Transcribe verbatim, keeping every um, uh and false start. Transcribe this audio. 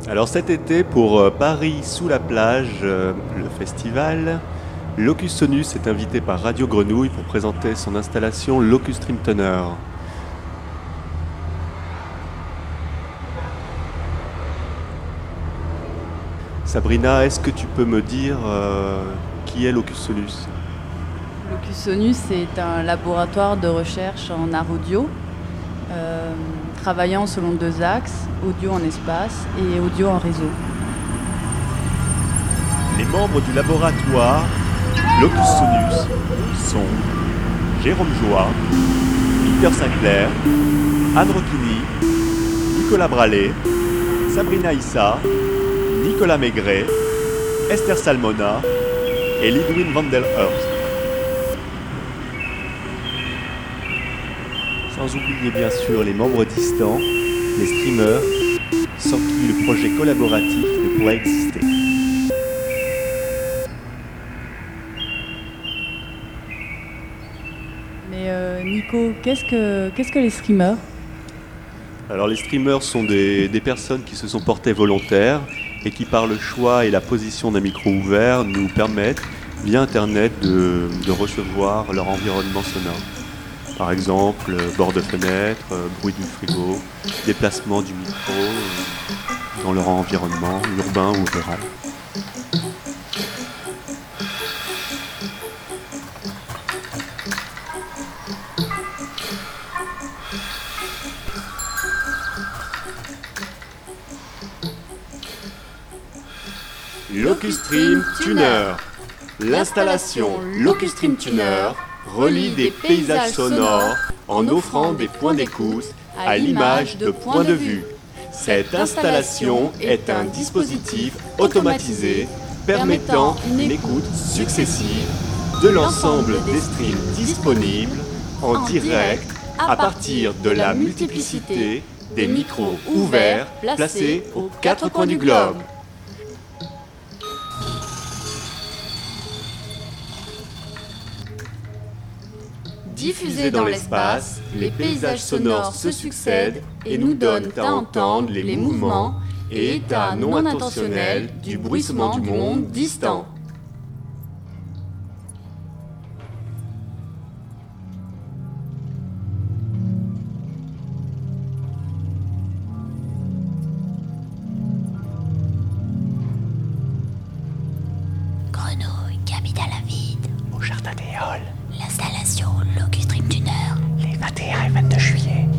Alors cet été, pour euh, Paris sous la plage, euh, le festival, Locus Sonus est invité par Radio Grenouille pour présenter son installation Locus Stream Tuner. Sabrina, est-ce que tu peux me dire euh, qui est Locus Sonus ? Locus Sonus est un laboratoire de recherche en art audio, euh, travaillant selon deux axes, audio en espace et audio en réseau. Les membres du laboratoire Locus Sonus sont Jérôme Joie, Peter Sinclair, Anne Rocchini, Nicolas Bralet, Sabrina Issa, Nicolas Maigret, Esther Salmona et Lidwin van der Hurst. Sans oublier bien sûr les membres distants, les streamers, sans qui le projet collaboratif ne pourrait exister. Mais euh, Nico, qu'est-ce que, qu'est-ce que les streamers ? Alors les streamers sont des, des personnes qui se sont portées volontaires et qui par le choix et la position d'un micro ouvert nous permettent via internet de, de recevoir leur environnement sonore. Par exemple, bord de fenêtre, bruit du frigo, déplacement du micro euh, dans leur environnement urbain ou rural. Locus Stream Tuner. L'installation Locus Stream Tuner relie des paysages sonores en offrant des points d'écoute à l'image de points de vue. Cette installation est un dispositif automatisé permettant une écoute successive de l'ensemble des streams disponibles en direct à partir de la multiplicité des micros ouverts placés aux quatre coins du globe. Diffusés dans l'espace, les paysages sonores se succèdent et nous donnent à entendre les mouvements et états non intentionnels du bruissement du monde distant. Grenouille, capitale avide. Au jardin des Halles. L'installation Locus Stream Tuner. Les vingt et un et vingt-deux juillet.